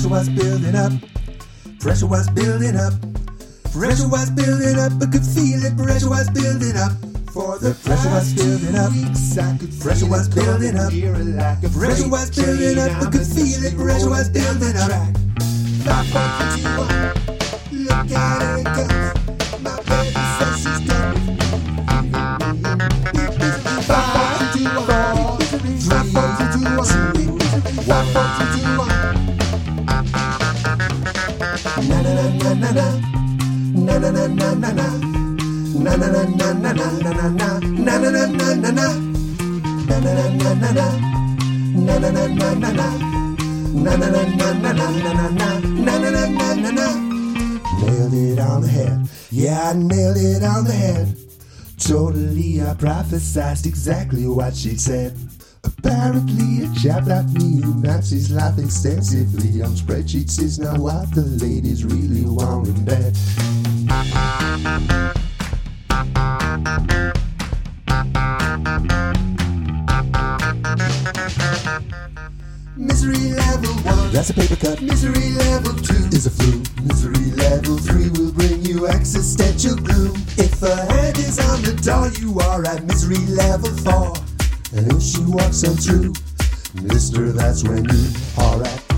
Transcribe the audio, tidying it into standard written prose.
pressure was building up. Pressure was building up. Pressure was building up. I could feel it. Pressure was building up. For the pressure was building up. Pressure was building up. Pressure was building up. I could feel it. Pressure was building up. 5.21. Look at her, it comes. My baby says she's done with me. 5.21. 5.21. 1.21. Na na na na na na. Na na na na na na. Na na na na na na na na na. Na na na na na na. Na na na na na na. Na na na na na na. Na na na na na na na na. Na na na na na na. Nailed it on the head. Yeah, I nailed it on the head. Totally, I prophesized exactly what she said. Apparently, a chap like me who maps his life extensively on spreadsheets is not what the ladies really want in bed. Misery level 1, that's a paper cut. Misery level 2 is a flu. Misery level 3 will bring you existential gloom. If a hand is on the door, you are at misery level 4. And if she walks on through, mister, that's when you are at